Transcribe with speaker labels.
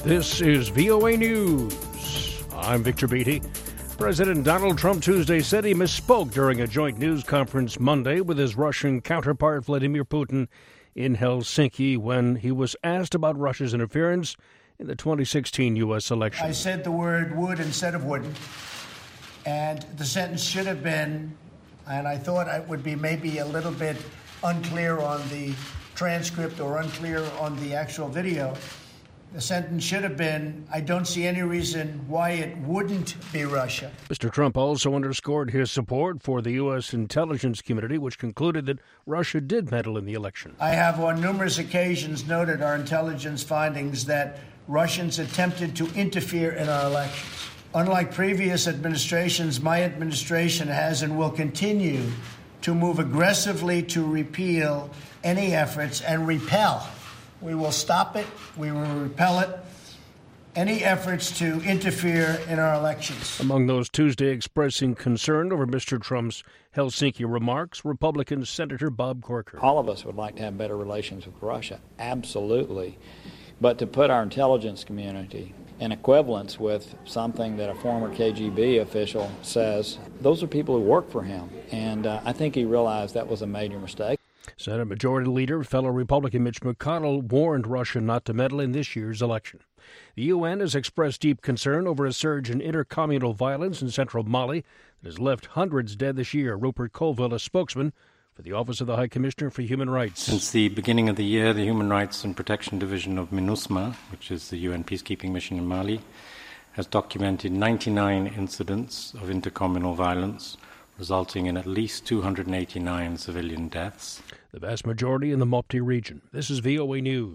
Speaker 1: This is VOA News. I'm Victor Beatty. President Donald Trump Tuesday said he misspoke during a joint news conference Monday with his Russian counterpart Vladimir Putin in Helsinki when he was asked about Russia's interference in the 2016 U.S. election.
Speaker 2: I said the word would instead of wouldn't, and the sentence should have been, and I thought it would be maybe a little bit unclear on the transcript or unclear on the actual video. The sentence should have been, I don't see any reason why it wouldn't be Russia.
Speaker 1: Mr. Trump also underscored his support for the U.S. intelligence community, which concluded that Russia did meddle in the election.
Speaker 2: I have on numerous occasions noted our intelligence findings that Russians attempted to interfere in our elections. Unlike previous administrations, my administration has and will continue to move aggressively to repeal any efforts and repel. We will stop it. We will repel it. Any efforts to interfere in our elections.
Speaker 1: Among those Tuesday expressing concern over Mr. Trump's Helsinki remarks, Republican Senator Bob Corker.
Speaker 3: All of us would like to have better relations with Russia, absolutely. But to put our intelligence community in equivalence with something that a former KGB official says, those are people who work for him. And I think he realized that was a major mistake.
Speaker 1: Senate Majority Leader, fellow Republican Mitch McConnell, warned Russia not to meddle in this year's election. The UN has expressed deep concern over a surge in intercommunal violence in central Mali that has left hundreds dead this year. Rupert Colville, a spokesman for the Office of the High Commissioner for Human Rights.
Speaker 4: Since the beginning of the year, the Human Rights and Protection Division of MINUSMA, which is the UN peacekeeping mission in Mali, has documented 99 incidents of intercommunal violence, resulting in at least 289 civilian deaths.
Speaker 1: The vast majority in the Mopti region. This is VOA News.